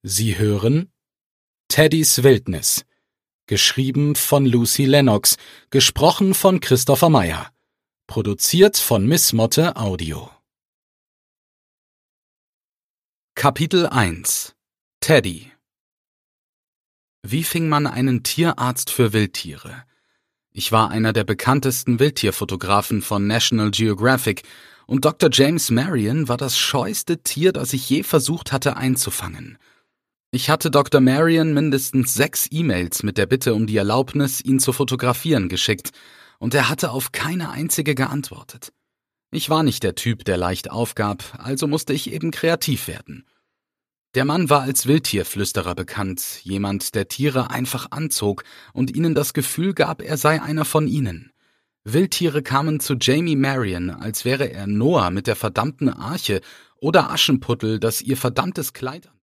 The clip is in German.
Sie hören Teddys Wildnis, geschrieben von Lucy Lennox, gesprochen von Christopher Meyer, produziert von Miss Motte Audio. Kapitel 1 – Teddy. Wie fing man einen Tierarzt für Wildtiere? Ich war einer der bekanntesten Wildtierfotografen von National Geographic und Dr. James Marion war das scheueste Tier, das ich je versucht hatte einzufangen. Ich hatte Dr. Marion mindestens 6 E-Mails mit der Bitte um die Erlaubnis, ihn zu fotografieren, geschickt, und er hatte auf keine einzige geantwortet. Ich war nicht der Typ, der leicht aufgab, also musste ich eben kreativ werden. Der Mann war als Wildtierflüsterer bekannt, jemand, der Tiere einfach anzog und ihnen das Gefühl gab, er sei einer von ihnen. Wildtiere kamen zu Jamie Marion, als wäre er Noah mit der verdammten Arche oder Aschenputtel, das ihr verdammtes Kleid